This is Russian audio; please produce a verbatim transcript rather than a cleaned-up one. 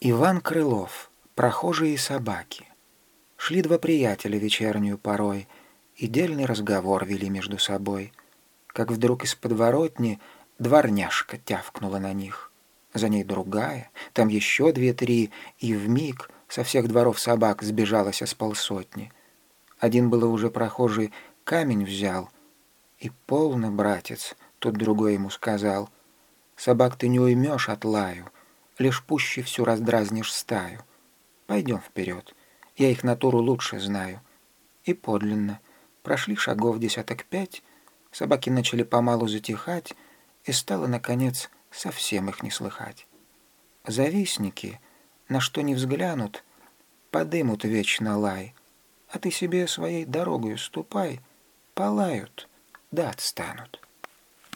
Иван Крылов. Прохожие собаки. Шли два приятеля вечернюю порой, и дельный разговор вели между собой. Как вдруг из подворотни дворняжка тявкнула на них. За ней другая, там еще две-три, и вмиг со всех дворов собак сбежалось с полсотни. Один было уже прохожий камень взял, и полно, братец, тут другой ему сказал: собак ты не уймешь от лаю, лишь пуще всю раздразнишь стаю. Пойдем вперед, я их натуру лучше знаю. И подлинно, прошли шагов десяток пять, собаки начали помалу затихать, и стало, наконец, совсем их не слыхать. Завистники, на что не взглянут, подымут вечно лай, а ты себе своей дорогою ступай, полают, да отстанут.